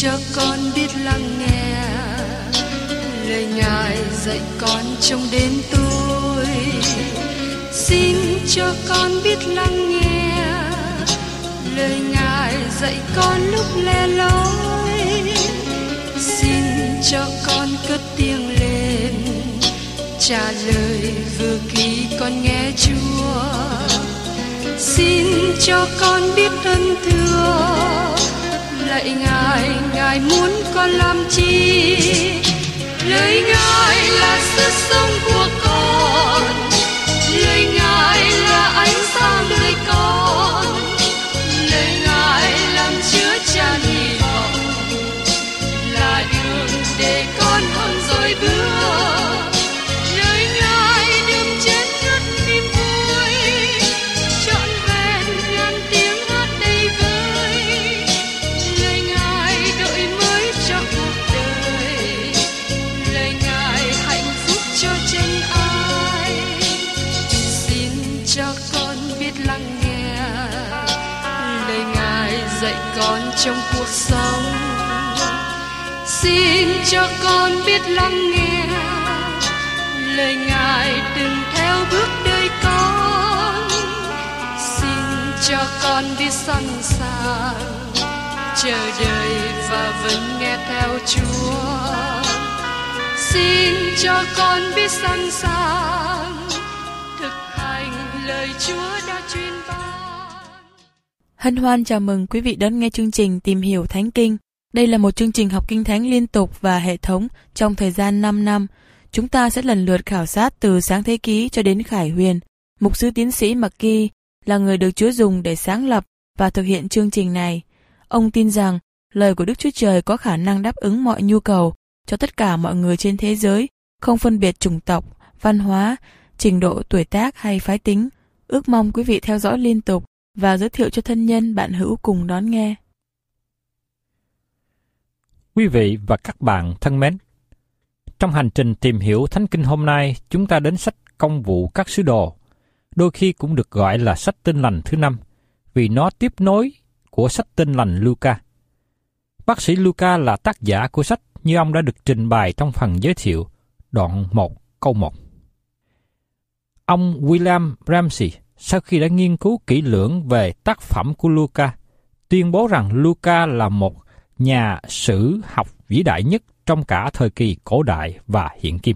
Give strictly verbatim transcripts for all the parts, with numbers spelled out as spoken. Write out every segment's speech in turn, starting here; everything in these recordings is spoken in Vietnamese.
cho con biết lắng nghe lời Ngài dạy con trong đêm tối. Xin cho con biết lắng nghe lời Ngài dạy con lúc lẻ loi. Xin cho con cất tiếng lên trả lời vừa khi con nghe Chúa. Xin cho con biết ơn thưa lạy Ngài, Ngài muốn con làm chi? Lời Ngài là sức sống của con, lời Ngài là ánh sáng đời con, lời Ngài làm chứa chan hy vọng, là đường để con hơn rồi bước. Lời Ngài đừng chết ngất niềm vui, trọn vẹn ngàn tiếng hát đầy vơi. Lời Ngài đổi mới cho cuộc đời, lời Ngài hạnh phúc cho chân ai. Xin cho con biết lắng nghe lời Ngài dạy con trong cuộc sống. Xin cho con biết lắng nghe lời Ngài đừng theo bước đời con. Xin cho con biết sẵn sàng chờ đợi và vẫn nghe theo Chúa. Xin cho con biết sẵn sàng thực hành lời Chúa đã truyền ban. Hân hoan chào mừng quý vị đón nghe chương trình Tìm hiểu Thánh Kinh. Đây là một chương trình học Kinh Thánh liên tục và hệ thống trong thời gian năm năm. Chúng ta sẽ lần lượt khảo sát từ Sáng Thế Ký cho đến Khải Huyền. Mục sư tiến sĩ McGee là người được Chúa dùng để sáng lập và thực hiện chương trình này. Ông tin rằng lời của Đức Chúa Trời có khả năng đáp ứng mọi nhu cầu cho tất cả mọi người trên thế giới, không phân biệt chủng tộc, văn hóa, trình độ tuổi tác hay phái tính. Ước mong quý vị theo dõi liên tục và giới thiệu cho thân nhân bạn hữu cùng đón nghe. Quý vị và các bạn thân mến, trong hành trình tìm hiểu Thánh Kinh hôm nay, chúng ta đến sách Công vụ các sứ đồ, đôi khi cũng được gọi là sách Tin lành thứ năm, vì nó tiếp nối của sách Tin lành Luca. Bác sĩ Luca là tác giả của sách như ông đã được trình bày trong phần giới thiệu, đoạn một câu một. Ông William Ramsey, sau khi đã nghiên cứu kỹ lưỡng về tác phẩm của Luca, tuyên bố rằng Luca là một nhà sử học vĩ đại nhất trong cả thời kỳ cổ đại và hiện kim.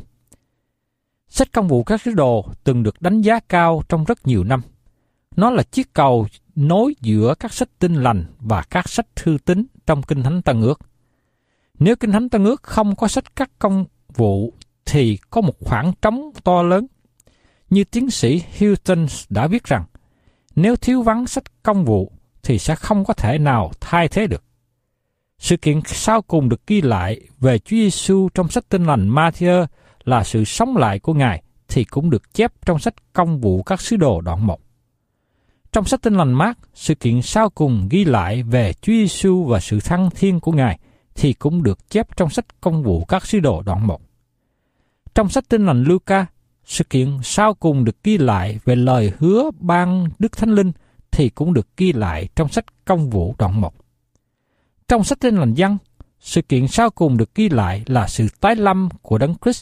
Sách Công vụ các sứ đồ từng được đánh giá cao trong rất nhiều năm. Nó là chiếc cầu nối giữa các sách Tin lành và các sách thư tín trong Kinh Thánh Tân Ước. Nếu Kinh Thánh Tân Ước không có sách các công vụ thì có một khoảng trống to lớn. Như tiến sĩ Hilton đã viết rằng, nếu thiếu vắng sách công vụ thì sẽ không có thể nào thay thế được. Sự kiện sau cùng được ghi lại về Chúa Giêsu trong sách Tin lành Ma-thi-ơ là sự sống lại của Ngài thì cũng được chép trong sách Công vụ các sứ đồ đoạn một. Trong sách Tin lành Mác, sự kiện sau cùng ghi lại về Chúa Giêsu và sự thăng thiên của Ngài thì cũng được chép trong sách Công vụ các sứ đồ đoạn một. Trong sách Tin lành Luca, sự kiện sau cùng được ghi lại về lời hứa ban Đức Thánh Linh thì cũng được ghi lại trong sách Công vụ đoạn một. Trong sách Tin lành Giăng, sự kiện sau cùng được ghi lại là sự tái lâm của Đấng Christ.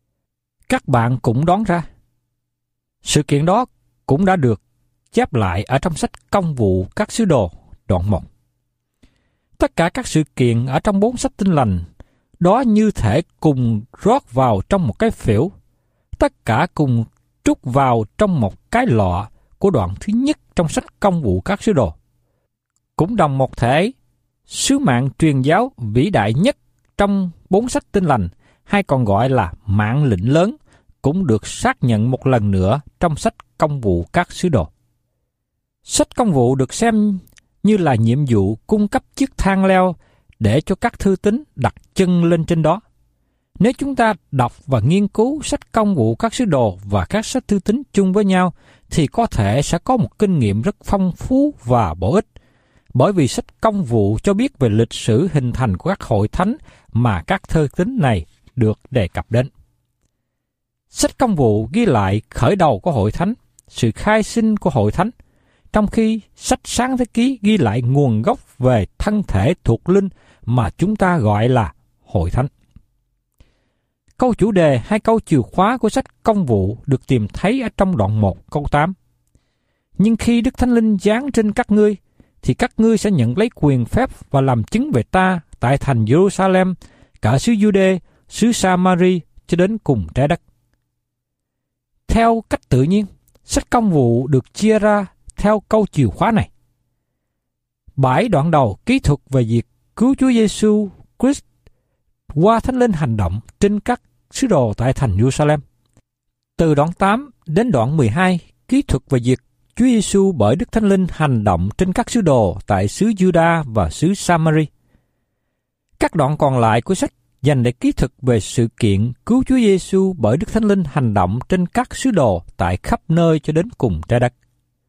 Các bạn cũng đoán ra, sự kiện đó cũng đã được chép lại ở trong sách Công vụ các sứ đồ đoạn một. Tất cả các sự kiện ở trong bốn sách Tin lành đó như thể cùng rót vào trong một cái phễu, tất cả cùng trút vào trong một cái lọ của đoạn thứ nhất trong sách Công vụ các sứ đồ. Cũng đồng một thể, sứ mạng truyền giáo vĩ đại nhất trong bốn sách Tin lành, hay còn gọi là mạng lệnh lớn, cũng được xác nhận một lần nữa trong sách Công vụ các sứ đồ. Sách Công vụ được xem như là nhiệm vụ cung cấp chiếc thang leo để cho các thư tín đặt chân lên trên đó. Nếu chúng ta đọc và nghiên cứu sách Công vụ các sứ đồ và các sách thư tín chung với nhau, thì có thể sẽ có một kinh nghiệm rất phong phú và bổ ích, bởi vì sách Công vụ cho biết về lịch sử hình thành của các hội thánh mà các thư tín này được đề cập đến. Sách Công vụ ghi lại khởi đầu của hội thánh, sự khai sinh của hội thánh. trong khi sách Sáng Thế Ký ghi lại nguồn gốc về thân thể thuộc linh mà chúng ta gọi là hội thánh. Câu chủ đề hay câu chìa khóa của sách Công vụ được tìm thấy ở trong đoạn một câu tám. Nhưng khi Đức Thánh Linh giáng trên các ngươi, thì các ngươi sẽ nhận lấy quyền phép và làm chứng về ta tại thành Jerusalem, cả xứ Giu-đê, xứ Sa-ma-ri cho đến cùng trái đất. Theo cách tự nhiên, sách Công vụ được chia ra theo câu chìa khóa này. Bảy đoạn đầu kỹ thuật về việc cứu Chúa Giêsu Christ qua Thánh Linh hành động trên các sứ đồ tại thành Jerusalem. Từ đoạn tám đến đoạn mười hai kỹ thuật về việc Chúa Giêsu bởi Đức Thánh Linh hành động trên các sứ đồ tại xứ Juda và xứ Sa-ma-ri. Các đoạn còn lại của sách dành để kỹ thuật về sự kiện cứu Chúa Giêsu bởi Đức Thánh Linh hành động trên các sứ đồ tại khắp nơi cho đến cùng trái đất.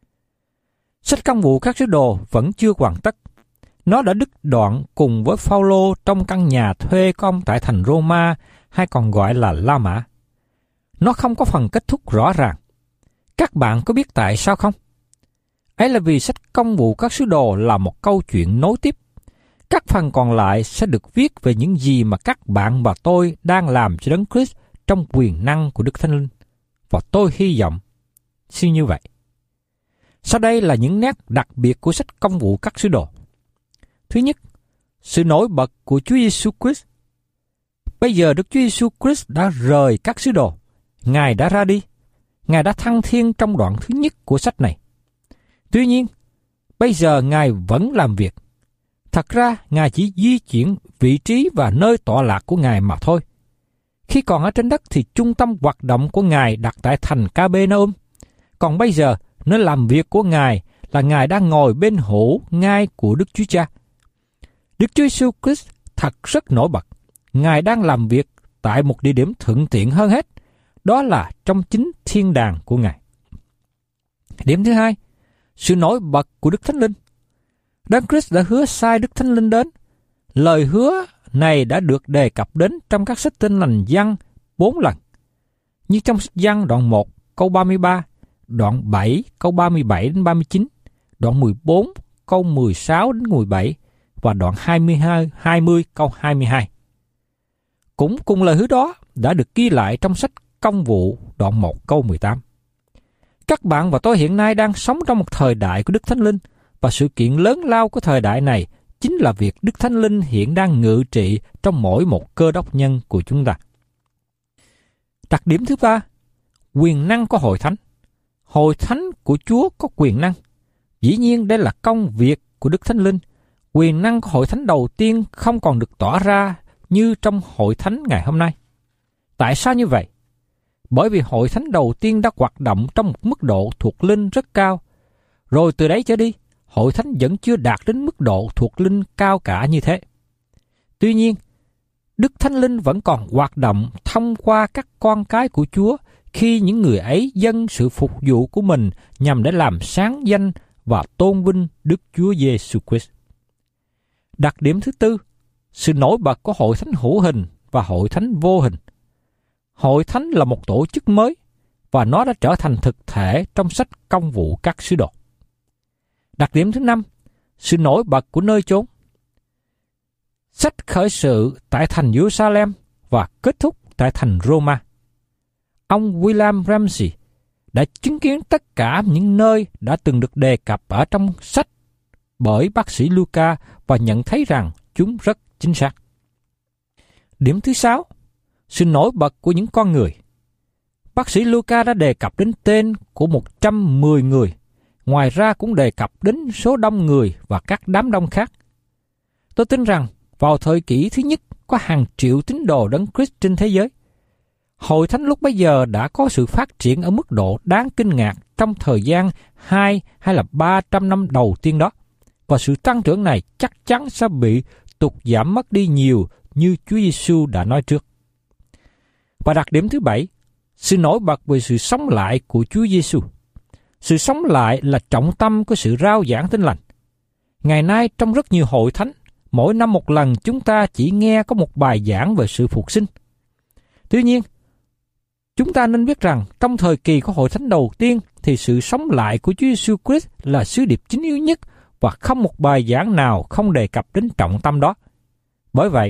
Sách Công vụ các sứ đồ vẫn chưa hoàn tất. Nó đã đứt đoạn cùng với Phao-lô trong căn nhà thuê của ông tại thành Roma, hay còn gọi là La Mã. Nó không có phần kết thúc rõ ràng. Các bạn có biết tại sao không? Ấy là vì sách Công vụ các sứ đồ là một câu chuyện nối tiếp. Các phần còn lại sẽ được viết về những gì mà các bạn và tôi đang làm cho Đấng Christ trong quyền năng của Đức Thánh Linh. Và tôi hy vọng xin như vậy. Sau đây là những nét đặc biệt của sách Công vụ các sứ đồ. Thứ nhất, sự nổi bật của Chúa Giêsu Christ. Bây giờ Đức Chúa Giêsu Christ đã rời các sứ đồ. Ngài đã ra đi. Ngài đã thăng thiên trong đoạn thứ nhất của sách này. Tuy nhiên, bây giờ Ngài vẫn làm việc. Thật ra, Ngài chỉ di chuyển vị trí và nơi tọa lạc của Ngài mà thôi. Khi còn ở trên đất thì trung tâm hoạt động của Ngài đặt tại thành Ca-bê-na-um. Còn bây giờ, nơi làm việc của Ngài là Ngài đang ngồi bên hữu ngai của Đức Chúa Cha. Đức Chúa Giêsu Christ thật rất nổi bật. Ngài đang làm việc tại một địa điểm thuận tiện hơn hết, đó là trong chính thiên đàng của Ngài. Điểm thứ hai, sự nổi bật của Đức Thánh Linh. Đấng Christ đã hứa sai Đức Thánh Linh đến. Lời hứa này đã được đề cập đến trong các sách Tin Lành Giăng bốn lần. Như trong sách Giăng đoạn một câu ba mươi ba, đoạn bảy câu ba mươi bảy đến ba mươi chín, đoạn mười bốn câu mười sáu đến mười bảy và đoạn hai mươi hai, hai mươi câu hai mươi hai. Cũng cùng lời hứa đó đã được ghi lại trong sách Công vụ đoạn một câu mười tám. Các bạn và tôi hiện nay đang sống trong một thời đại của Đức Thánh Linh, và sự kiện lớn lao của thời đại này chính là việc Đức Thánh Linh hiện đang ngự trị trong mỗi một cơ đốc nhân của chúng ta. Đặc điểm thứ ba, quyền năng của hội thánh. Hội thánh của Chúa có quyền năng. Dĩ nhiên đây là công việc của Đức Thánh Linh. Quyền năng của hội thánh đầu tiên không còn được tỏ ra như trong hội thánh ngày hôm nay. Tại sao như vậy? Bởi vì hội thánh đầu tiên đã hoạt động trong một mức độ thuộc linh rất cao. Rồi từ đấy trở đi, hội thánh vẫn chưa đạt đến mức độ thuộc linh cao cả như thế. Tuy nhiên, Đức Thánh Linh vẫn còn hoạt động thông qua các con cái của Chúa khi những người ấy dâng sự phục vụ của mình nhằm để làm sáng danh và tôn vinh Đức Chúa Giêsu Christ. Đặc điểm thứ tư, sự nổi bật của hội thánh hữu hình và hội thánh vô hình. Hội thánh là một tổ chức mới và nó đã trở thành thực thể trong sách Công vụ các sứ đồ. Đặc điểm thứ năm, sự nổi bật của nơi chốn. Sách khởi sự tại thành Jerusalem và kết thúc tại thành Roma. Ông William Ramsey đã chứng kiến tất cả những nơi đã từng được đề cập ở trong sách bởi bác sĩ Luca và nhận thấy rằng chúng rất chính xác. Điểm thứ sáu, sự nổi bật của những con người. Bác sĩ Luca đã đề cập đến tên của một trăm mười người, ngoài ra cũng đề cập đến số đông người và các đám đông khác. Tôi tin rằng vào thời kỷ thứ nhất có hàng triệu tín đồ Đấng Christ trên thế giới. Hội thánh lúc bấy giờ đã có sự phát triển ở mức độ đáng kinh ngạc trong thời gian hai hay là ba trăm năm đầu tiên đó, và sự tăng trưởng này chắc chắn sẽ bị tụt giảm mất đi nhiều như Chúa Giêsu đã nói trước. Và đặc điểm thứ bảy, sự nổi bật về sự sống lại của Chúa Giêsu. Sự sống lại là trọng tâm của sự rao giảng Tin Lành. Ngày nay trong rất nhiều hội thánh, mỗi năm một lần chúng ta chỉ nghe có một bài giảng về sự phục sinh. Tuy nhiên, Chúng ta nên biết rằng trong thời kỳ của hội thánh đầu tiên thì sự sống lại của Chúa Giêsu Christ là sứ điệp chính yếu nhất và không một bài giảng nào không đề cập đến trọng tâm đó. Bởi vậy,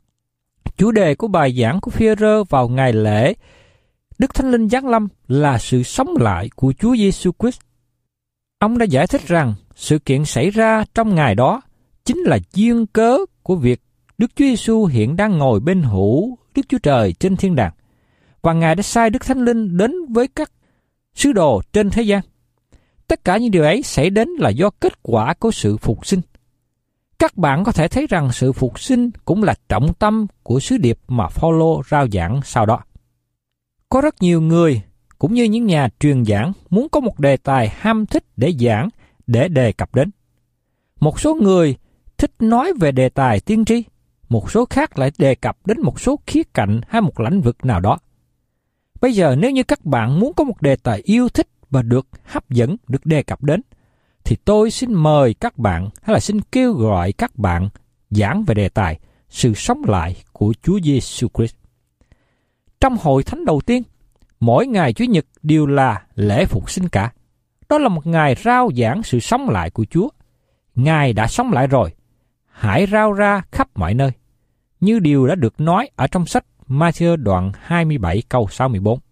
chủ đề của bài giảng của Phi-e-rơ vào ngày lễ Đức Thánh Linh giáng lâm là sự sống lại của Chúa Giêsu Christ. Ông đã giải thích rằng sự kiện xảy ra trong ngày đó chính là duyên cớ của việc Đức Chúa Giêsu hiện đang ngồi bên hữu Đức Chúa Trời trên thiên đàng, và Ngài đã sai Đức Thánh Linh đến với các sứ đồ trên thế gian. Tất cả những điều ấy xảy đến là do kết quả của sự phục sinh. Các bạn có thể thấy rằng sự phục sinh cũng là trọng tâm của sứ điệp mà Phao-lô rao giảng sau đó. Có rất nhiều người, cũng như những nhà truyền giảng, muốn có một đề tài ham thích để giảng, để đề cập đến. Một số người thích nói về đề tài tiên tri, một số khác lại đề cập đến một số khía cạnh hay một lĩnh vực nào đó. Bây giờ nếu như các bạn muốn có một đề tài yêu thích và được hấp dẫn, được đề cập đến, thì tôi xin mời các bạn, hay là xin kêu gọi các bạn giảng về đề tài sự sống lại của Chúa Giêsu Christ. Trong hội thánh đầu tiên, mỗi ngày Chủ nhật đều là lễ phục sinh cả. Đó là một ngày rao giảng sự sống lại của Chúa. Ngài đã sống lại rồi, hãy rao ra khắp mọi nơi, như điều đã được nói ở trong sách Ma-thi-ơ đoạn hai mươi bảy câu sáu mươi bốn.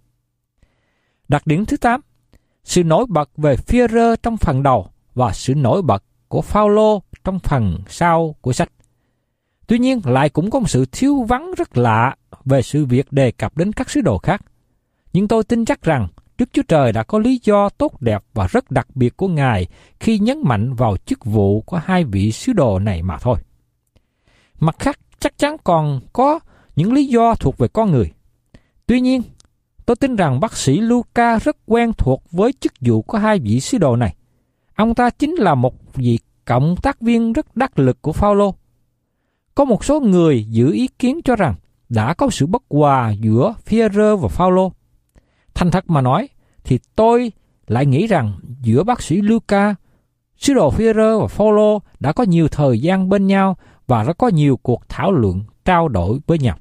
Đặc điểm thứ tám, sự nổi bật về Phi-e-rơ trong phần đầu và sự nổi bật của Phao-lô trong phần sau của sách. Tuy nhiên, lại cũng có một sự thiếu vắng rất lạ về sự việc đề cập đến các sứ đồ khác. Nhưng tôi tin chắc rằng Đức Chúa Trời đã có lý do tốt đẹp và rất đặc biệt của Ngài khi nhấn mạnh vào chức vụ của hai vị sứ đồ này mà thôi. Mặt khác, chắc chắn còn có những lý do thuộc về con người. Tuy nhiên, tôi tin rằng bác sĩ Luca rất quen thuộc với chức vụ của hai vị sứ đồ này. Ông ta chính là một vị cộng tác viên rất đắc lực của Phao-lô. Có một số người giữ ý kiến cho rằng đã có sự bất hòa giữa Phi-e-rơ và Phao-lô. Thành thật mà nói, thì tôi lại nghĩ rằng giữa bác sĩ Luca, sứ đồ Phi-e-rơ và Phao-lô đã có nhiều thời gian bên nhau và đã có nhiều cuộc thảo luận, trao đổi với nhau.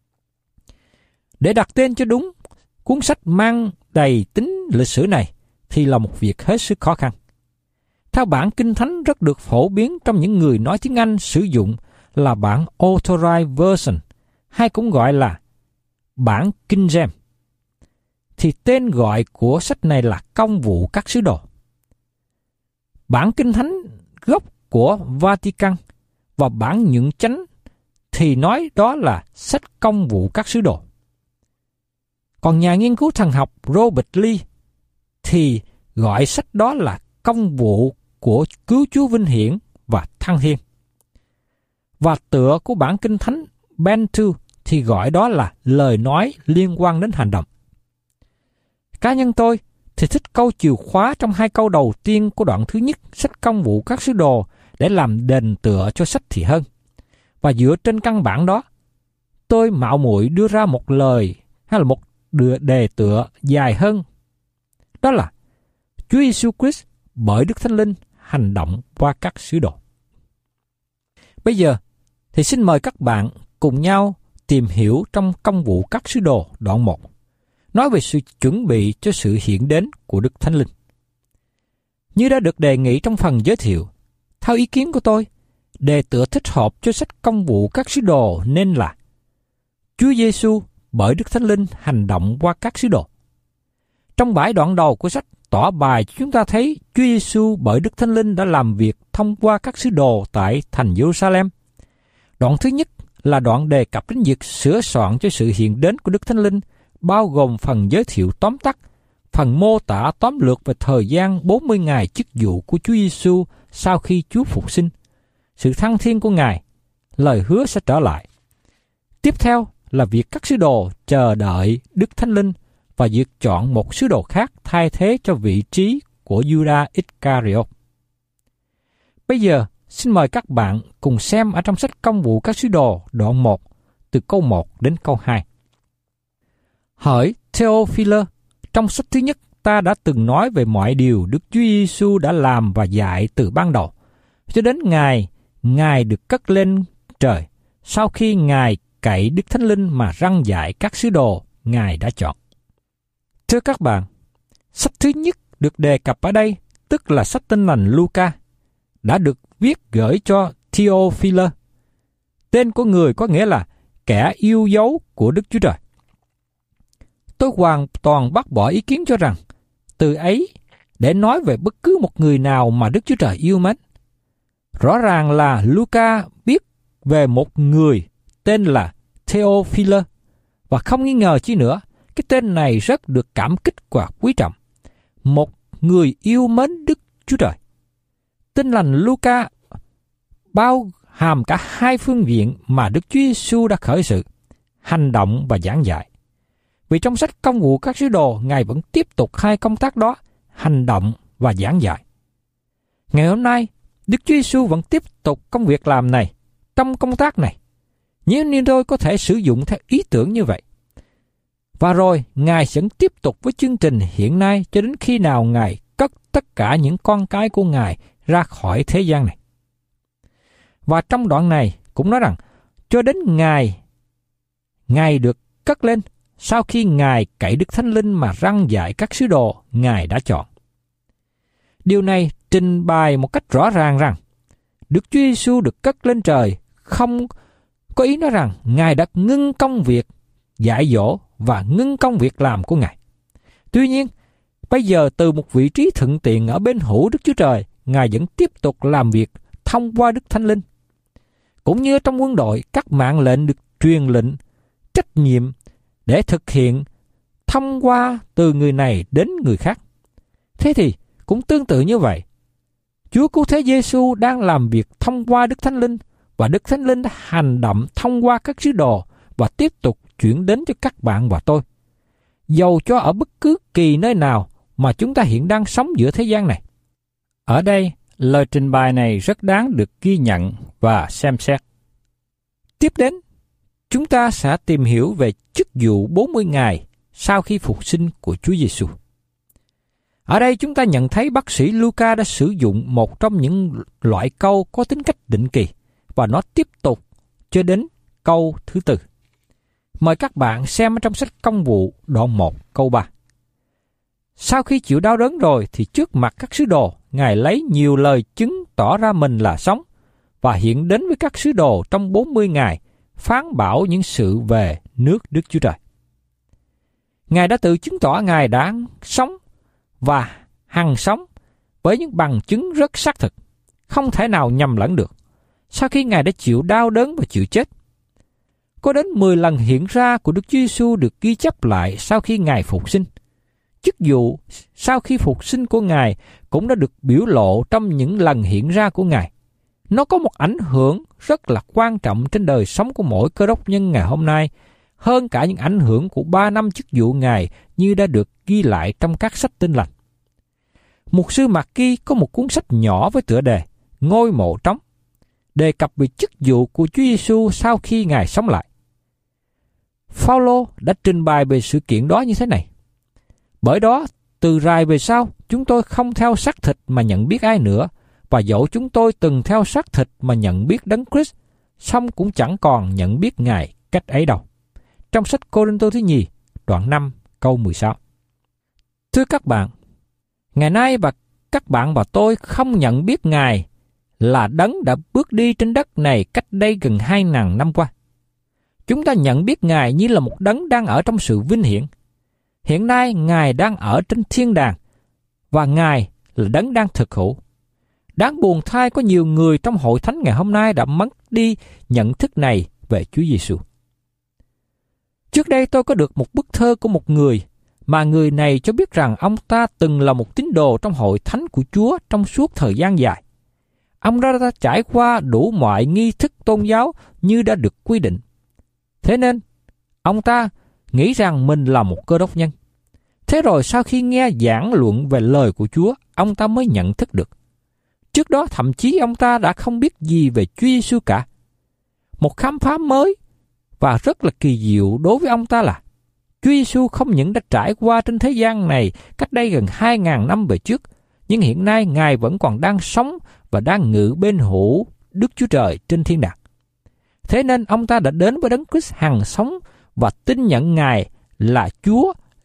Để đặt tên cho đúng cuốn sách mang đầy tính lịch sử này thì là một việc hết sức khó khăn. Theo bản Kinh Thánh rất được phổ biến trong những người nói tiếng Anh sử dụng là bản Authorized Version, hay cũng gọi là bản King James, thì tên gọi của sách này là Công vụ các sứ đồ. Bản Kinh Thánh gốc của Vatican và bản Nhuận Chánh thì nói đó là sách Công vụ các sứ đồ. Còn nhà nghiên cứu thần học Robert Lee thì gọi sách đó là Công vụ của Cứu Chúa Vinh Hiển và Thăng Thiên. Và tựa của bản Kinh Thánh Bantu thì gọi đó là lời nói liên quan đến hành động. Cá nhân tôi thì thích câu chìa khóa trong hai câu đầu tiên của đoạn thứ nhất sách Công vụ các sứ đồ để làm đền tựa cho sách thì hơn. Và dựa trên căn bản đó, tôi mạo muội đưa ra một lời hay là một đề tựa dài hơn. Đó là Chúa Giêsu Christ bởi Đức Thánh Linh hành động qua các sứ đồ. Bây giờ thì xin mời các bạn cùng nhau tìm hiểu trong Công vụ các sứ đồ đoạn một, nói về sự chuẩn bị cho sự hiện đến của Đức Thánh Linh. Như đã được đề nghị trong phần giới thiệu, theo ý kiến của tôi, đề tựa thích hợp cho sách Công vụ các sứ đồ nên là Chúa Giêsu bởi Đức Thánh Linh hành động qua các sứ đồ. Trong bãi đoạn đầu của sách tỏ bài chúng ta thấy Chúa Giêsu bởi Đức Thánh Linh đã làm việc thông qua các sứ đồ tại thành Jerusalem. Đoạn thứ nhất là đoạn đề cập đến việc sửa soạn cho sự hiện đến của Đức Thánh Linh, bao gồm phần giới thiệu tóm tắt, phần mô tả tóm lược về thời gian bốn mươi ngày chức vụ của Chúa Giêsu sau khi Chúa phục sinh, sự thăng thiên của Ngài, lời hứa sẽ trở lại. Tiếp theo là việc các sứ đồ chờ đợi Đức Thánh Linh và việc chọn một sứ đồ khác thay thế cho vị trí của Judas Iscariot. Bây giờ, xin mời các bạn cùng xem ở trong sách Công vụ các sứ đồ đoạn một, từ câu một đến câu hai. Hỡi Theophilus, trong sách thứ nhất ta đã từng nói về mọi điều Đức Chúa Giêsu đã làm và dạy từ ban đầu, cho đến ngày Ngài được cất lên trời, sau khi Ngài cậy Đức Thánh Linh mà răn dạy các sứ đồ Ngài đã chọn. Thưa các bạn, sách thứ nhất được đề cập ở đây, tức là sách Tin lành Luca, đã được viết gửi cho Theophilus. Tên của người có nghĩa là kẻ yêu dấu của Đức Chúa Trời. Tôi hoàn toàn bác bỏ ý kiến cho rằng từ ấy để nói về bất cứ một người nào mà Đức Chúa Trời yêu mến. Rõ ràng là Luca biết về một người tên là Theophilus, và không nghi ngờ chi nữa, cái tên này rất được cảm kích và quý trọng. Một người yêu mến Đức Chúa Trời. Tin lành Luca bao hàm cả hai phương diện mà Đức Chúa Giêsu đã khởi sự, hành động và giảng dạy. Vì trong sách Công vụ các sứ đồ, Ngài vẫn tiếp tục hai công tác đó, hành động và giảng dạy. Ngày hôm nay, Đức Chúa Giêsu vẫn tiếp tục công việc làm này, trong công tác này. Nếu như tôi có thể sử dụng theo ý tưởng như vậy. Và rồi, Ngài vẫn tiếp tục với chương trình hiện nay cho đến khi nào Ngài cất tất cả những con cái của Ngài ra khỏi thế gian này. Và trong đoạn này cũng nói rằng, cho đến Ngài, Ngài được cất lên sau khi Ngài cậy Đức Thánh Linh mà răn dạy các sứ đồ Ngài đã chọn. Điều này trình bày một cách rõ ràng rằng, Đức Chúa Giêsu được cất lên trời không có ý nói rằng Ngài đã ngưng công việc dạy dỗ và ngưng công việc làm của Ngài. Tuy nhiên, bây giờ từ một vị trí thuận tiện ở bên hữu Đức Chúa Trời, Ngài vẫn tiếp tục làm việc thông qua Đức Thánh Linh. Cũng như trong quân đội, các mạng lệnh được truyền lệnh, trách nhiệm để thực hiện thông qua từ người này đến người khác. Thế thì cũng tương tự như vậy, Chúa Cứu Thế Giêsu đang làm việc thông qua Đức Thánh Linh, và Đức Thánh Linh đã hành động thông qua các sứ đồ và tiếp tục chuyển đến cho các bạn và tôi, dầu cho ở bất cứ kỳ nơi nào mà chúng ta hiện đang sống giữa thế gian này. Ở đây, lời trình bày này rất đáng được ghi nhận và xem xét. Tiếp đến, chúng ta sẽ tìm hiểu về chức vụ bốn mươi ngày sau khi phục sinh của Chúa Giêsu. Ở đây chúng ta nhận thấy bác sĩ Luca đã sử dụng một trong những loại câu có tính cách định kỳ, và nó tiếp tục cho đến câu thứ tư. Mời các bạn xem trong sách Công vụ đoạn một câu ba. Sau khi chịu đau đớn rồi thì trước mặt các sứ đồ, Ngài lấy nhiều lời chứng tỏ ra mình là sống, và hiện đến với các sứ đồ trong bốn mươi ngày, phán bảo những sự về nước Đức Chúa Trời. Ngài đã tự chứng tỏ Ngài đã sống và hằng sống với những bằng chứng rất xác thực, không thể nào nhầm lẫn được. Sau khi Ngài đã chịu đau đớn và chịu chết, có đến mười lần hiện ra của Đức Chúa Giêsu được ghi chép lại sau khi Ngài phục sinh. Chức vụ sau khi phục sinh của Ngài cũng đã được biểu lộ trong những lần hiện ra của Ngài. Nó có một ảnh hưởng rất là quan trọng trên đời sống của mỗi Cơ Đốc nhân ngày hôm nay, hơn cả những ảnh hưởng của ba năm chức vụ Ngài như đã được ghi lại trong các sách Tin lành. Mục sư Mạc Ghi có một cuốn sách nhỏ với tựa đề Ngôi mộ trống, đề cập về chức vụ của Chúa Giêsu sau khi Ngài sống lại. Phao-lô đã trình bày về sự kiện đó như thế này: bởi đó, từ rày về sau, chúng tôi không theo xác thịt mà nhận biết ai nữa, và dẫu chúng tôi từng theo xác thịt mà nhận biết Đấng Christ, song cũng chẳng còn nhận biết Ngài cách ấy đâu. Trong sách Cô-rinh-tô thứ nhì, đoạn năm, câu mười sáu. Thưa các bạn, ngày nay và các bạn và tôi không nhận biết Ngài là Đấng đã bước đi trên đất này cách đây gần hai ngàn năm qua. Chúng ta nhận biết Ngài như là một Đấng đang ở trong sự vinh hiển. Hiện nay, Ngài đang ở trên thiên đàng, và Ngài là Đấng đang thực hữu. Đáng buồn thay có nhiều người trong hội thánh ngày hôm nay đã mất đi nhận thức này về Chúa Giêsu. Trước đây tôi có được một bức thơ của một người, mà người này cho biết rằng ông ta từng là một tín đồ trong hội thánh của Chúa trong suốt thời gian dài. Ông ta đã trải qua đủ mọi nghi thức tôn giáo như đã được quy định. Thế nên, ông ta nghĩ rằng mình là một Cơ Đốc nhân. Thế rồi sau khi nghe giảng luận về lời của Chúa, ông ta mới nhận thức được. Trước đó thậm chí ông ta đã không biết gì về Chúa Giêsu cả. Một khám phá mới và rất là kỳ diệu đối với ông ta là Chúa Giêsu không những đã trải qua trên thế gian này cách đây gần hai ngàn năm về trước, nhưng hiện nay Ngài vẫn còn đang sống và đang ngự bên hữu Đức Chúa Trời trên thiên đàng. Thế nên ông ta đã đến với Đấng Christ hằng sống và tin nhận Ngài là Chúa,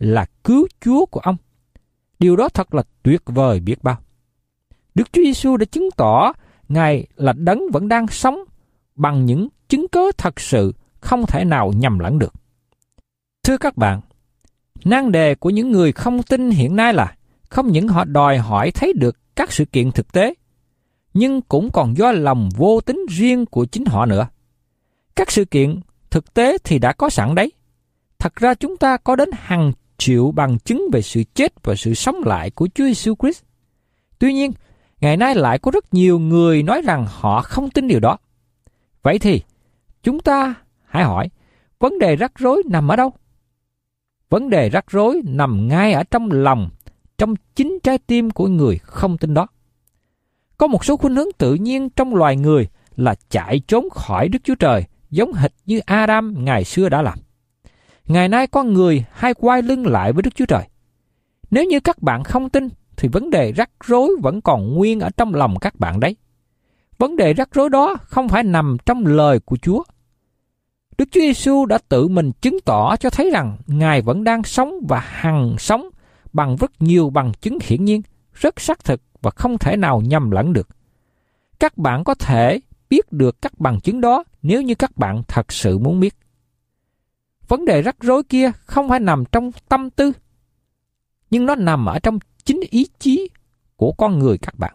là cứu Chúa của ông. Điều đó thật là tuyệt vời biết bao. Đức Chúa Giêsu đã chứng tỏ Ngài là đấng vẫn đang sống bằng những chứng cớ thật sự không thể nào nhầm lẫn được. Thưa các bạn, nan đề của những người không tin hiện nay là không những họ đòi hỏi thấy được các sự kiện thực tế, nhưng cũng còn do lòng vô tín riêng của chính họ nữa. Các sự kiện thực tế thì đã có sẵn đấy. Thật ra chúng ta có đến hàng triệu bằng chứng về sự chết và sự sống lại của Chúa Giêsu Christ. Tuy nhiên, ngày nay lại có rất nhiều người nói rằng họ không tin điều đó. Vậy thì, chúng ta hãy hỏi, vấn đề rắc rối nằm ở đâu? Vấn đề rắc rối nằm ngay ở trong lòng, trong chính trái tim của người không tin đó. Có một số khuynh hướng tự nhiên trong loài người là chạy trốn khỏi Đức Chúa Trời, giống hệt như Adam ngày xưa đã làm. Ngày nay con người hay quay lưng lại với Đức Chúa Trời. Nếu như các bạn không tin, thì vấn đề rắc rối vẫn còn nguyên ở trong lòng các bạn đấy. Vấn đề rắc rối đó không phải nằm trong lời của Chúa. Đức Chúa Giêsu đã tự mình chứng tỏ cho thấy rằng Ngài vẫn đang sống và hằng sống bằng rất nhiều bằng chứng hiển nhiên, rất xác thực và không thể nào nhầm lẫn được. Các bạn có thể biết được các bằng chứng đó nếu như các bạn thật sự muốn biết. Vấn đề rắc rối kia không phải nằm trong tâm tư, nhưng nó nằm ở trong chính ý chí của con người các bạn.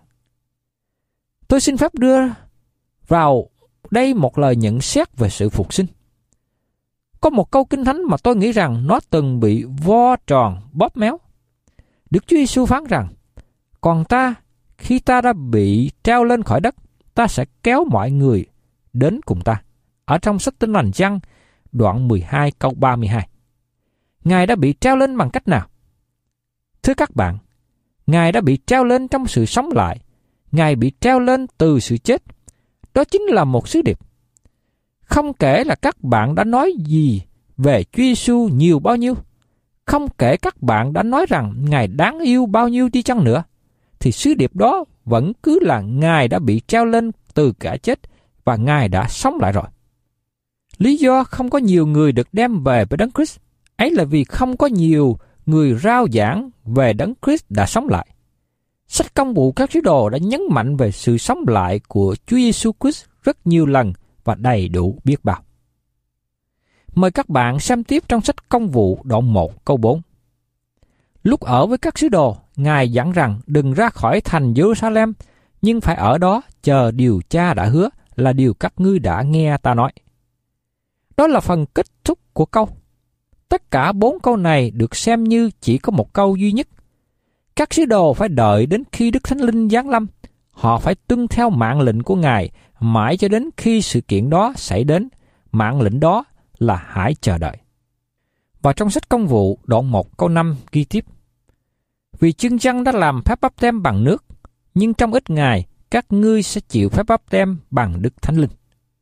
Tôi xin phép đưa vào đây một lời nhận xét về sự phục sinh. Có một câu Kinh Thánh mà tôi nghĩ rằng nó từng bị vo tròn bóp méo. Đức Chúa Giêsu phán rằng, còn ta, khi ta đã bị treo lên khỏi đất, ta sẽ kéo mọi người đến cùng ta. Ở trong sách Tin Lành Giăng, đoạn mười hai câu ba mươi hai. Ngài đã bị treo lên bằng cách nào? Thưa các bạn, Ngài đã bị treo lên trong sự sống lại. Ngài bị treo lên từ sự chết. Đó chính là một sứ điệp. Không kể là các bạn đã nói gì về Chúa Giêsu nhiều bao nhiêu, không kể các bạn đã nói rằng Ngài đáng yêu bao nhiêu đi chăng nữa, thì sứ điệp đó vẫn cứ là Ngài đã bị treo lên từ kẻ chết và Ngài đã sống lại rồi. Lý do không có nhiều người được đem về với Đấng Christ ấy là vì không có nhiều người rao giảng về Đấng Christ đã sống lại. Sách Công vụ các sứ đồ đã nhấn mạnh về sự sống lại của Chúa Giêsu Christ rất nhiều lần và đầy đủ biết bao. Mời các bạn xem tiếp trong sách Công vụ đoạn một câu bốn. Lúc ở với các sứ đồ, Ngài dặn rằng đừng ra khỏi thành Jerusalem, nhưng phải ở đó chờ điều Cha đã hứa, là điều các ngươi đã nghe ta nói. Đó là phần kết thúc của câu. Tất cả bốn câu này được xem như chỉ có một câu duy nhất. Các sứ đồ phải đợi đến khi Đức Thánh Linh giáng lâm. Họ phải tuân theo mạng lệnh của Ngài mãi cho đến khi sự kiện đó xảy đến. Mạng lệnh đó là hãy chờ đợi. Và trong sách Công vụ đoạn một câu năm ghi tiếp: Vì chưng chăn đã làm phép báp têm bằng nước, nhưng trong ít ngày các ngươi sẽ chịu phép báp têm bằng Đức Thánh Linh.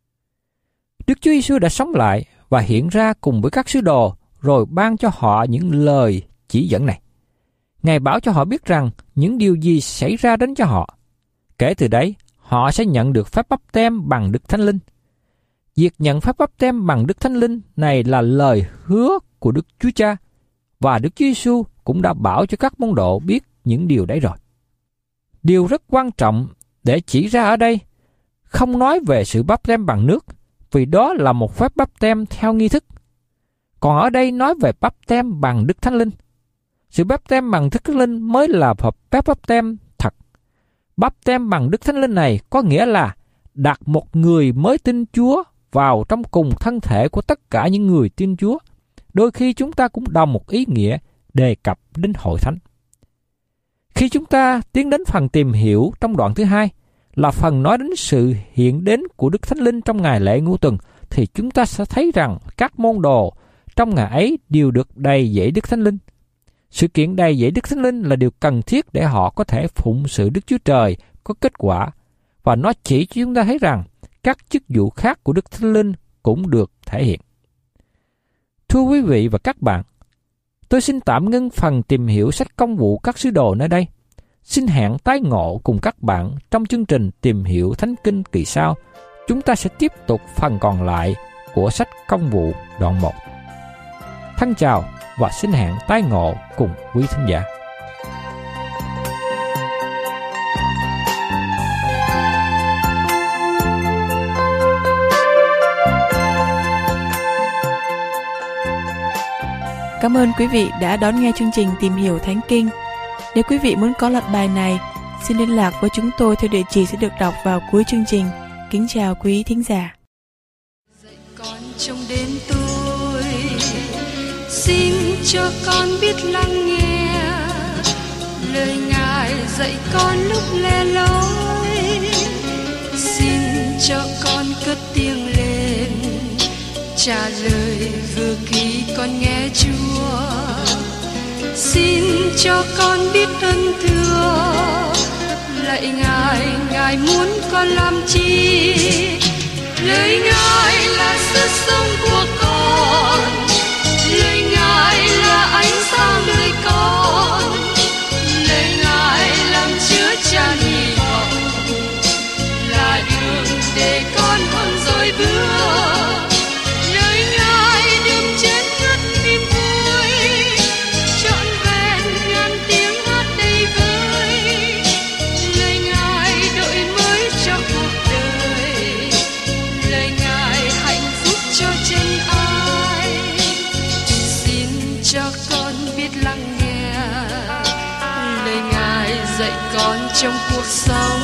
Đức Chúa Giêsu đã sống lại và hiện ra cùng với các sứ đồ, rồi ban cho họ những lời chỉ dẫn này. Ngài bảo cho họ biết rằng những điều gì xảy ra đến cho họ. Kể từ đấy, họ sẽ nhận được phép báp têm bằng Đức Thánh Linh. Việc nhận phép báp têm bằng Đức Thánh Linh này là lời hứa của Đức Chúa Cha, và Đức Chúa Giêsu cũng đã bảo cho các môn đồ biết những điều đấy rồi. Điều rất quan trọng để chỉ ra ở đây, không nói về sự báp têm bằng nước, vì đó là một phép báp têm theo nghi thức. Còn ở đây nói về báp têm bằng Đức Thánh Linh. Sự báp têm bằng Đức Thánh Linh mới là phép báp têm thật. Báp têm bằng Đức Thánh Linh này có nghĩa là đặt một người mới tin Chúa vào trong cùng thân thể của tất cả những người tin Chúa. Đôi khi chúng ta cũng đồng một ý nghĩa đề cập đến hội thánh. Khi chúng ta tiến đến phần tìm hiểu trong đoạn thứ hai, là phần nói đến sự hiện đến của Đức Thánh Linh trong ngày lễ ngũ tuần, thì chúng ta sẽ thấy rằng các môn đồ trong ngày ấy đều được đầy dẫy Đức Thánh Linh. Sự kiện đầy dẫy Đức Thánh Linh là điều cần thiết để họ có thể phụng sự Đức Chúa Trời có kết quả, và nó chỉ cho chúng ta thấy rằng các chức vụ khác của Đức Thánh Linh cũng được thể hiện. Thưa quý vị và các bạn, tôi xin tạm ngưng phần tìm hiểu sách Công vụ các sứ đồ nơi đây. Xin hẹn tái ngộ cùng các bạn trong chương trình Tìm hiểu Thánh Kinh kỳ sau. Chúng ta sẽ tiếp tục phần còn lại của sách Công vụ đoạn một. Thân chào và xin hẹn tái ngộ cùng quý thính giả. Cảm ơn quý vị đã đón nghe chương trình Tìm hiểu Thánh Kinh. Nếu quý vị muốn có loạt bài này, xin liên lạc với chúng tôi theo địa chỉ sẽ được đọc vào cuối chương trình. Kính chào quý thính giả. Dạy con trông đến tôi, xin cho con biết lắng nghe lời Ngài dạy con lúc le lối. Xin cho con cất tiếng lên trả lời vừa khi con nghe Chúa. Xin cho con biết ơn thưa lạy Ngài, Ngài muốn con làm chi? Lời Ngài là sức sống của con, lời Ngài là ánh sáng đời con, lời Ngài làm chứa chan hy vọng, là đường để con không dối bước. Lời Ngài đừng chết ngất niềm vui, trọn vẹn ngàn tiếng hát đầy vơi. Lời Ngài đổi mới cho cuộc đời, lời Ngài hạnh phúc cho chân ai. Xin cho con biết lắng nghe lời Ngài dạy con trong cuộc sống.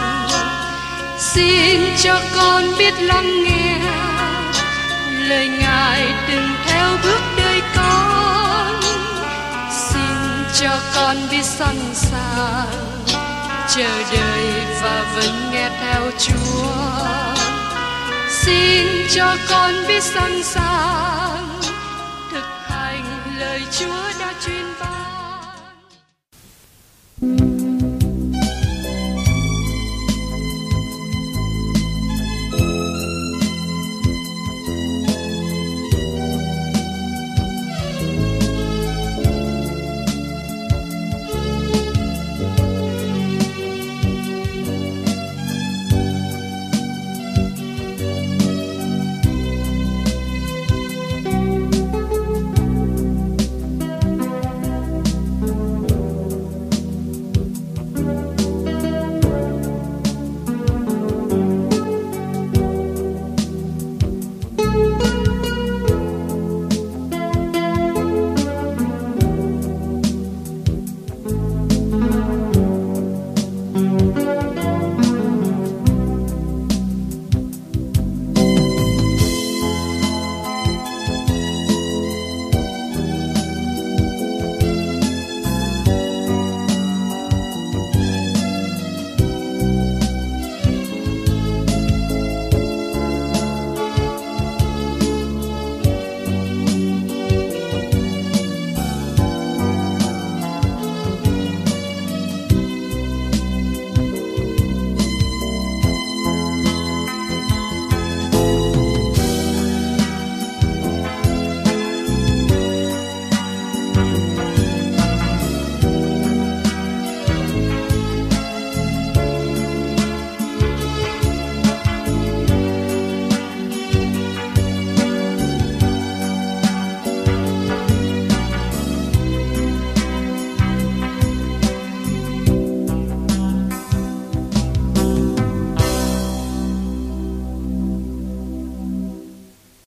Xin cho con biết lắng nghe lời Ngài từng theo bước đời con. Xin cho con biết sẵn sàng chờ đợi và vẫn nghe theo Chúa. Xin cho con biết sẵn sàng thực hành lời Chúa đã truyền ban.